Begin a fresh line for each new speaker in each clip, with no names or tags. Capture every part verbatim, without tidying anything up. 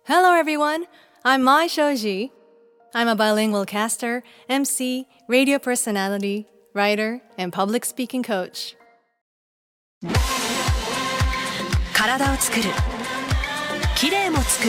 Hello everyone, I'm Mai Shoji. I'm a bilingual caster, M C, radio personality, writer, and public speaking coach.
体を作る、きれいも作る、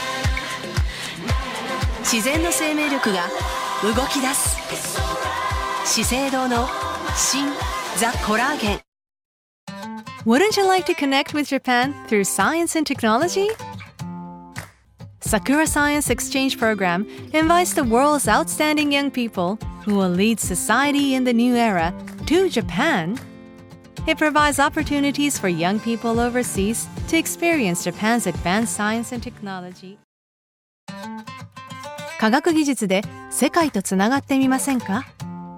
自然の生命力が動き出す。資生堂の新ザ・コラーゲン。
Wouldn't you like to connect with Japan through science and technology? Sakura Science Exchange Program invites the world's outstanding young people who will lead society in the new era to Japan. It provides opportunities for young people overseas to experience Japan's advanced science and technology. 科学技術で世界とつながってみませんか？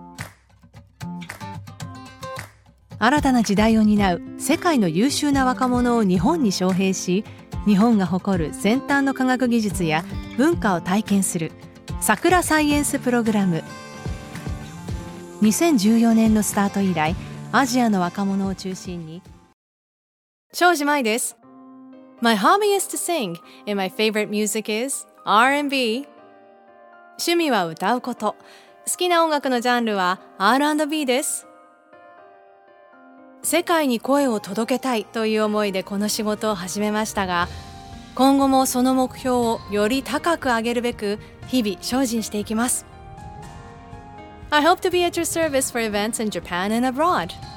新たな時代を担う世界の優秀な若者を日本に招聘し、日本が誇る先端の科学技術や文化を体験する桜サイエンスプログラム。にせんじゅうよねんのスタート以来、アジアの若者を中心に。庄司舞です。My hobby is to sing, and my favorite music is アールアンドビー。趣味は歌うこと。好きな音楽のジャンルは アールアンドビー です。世界に声を届けたいという思いでこの仕事を始めましたが、今後もその目標をより高く上げるべく日々精進していきます。I hope to be at your service for events in Japan and abroad.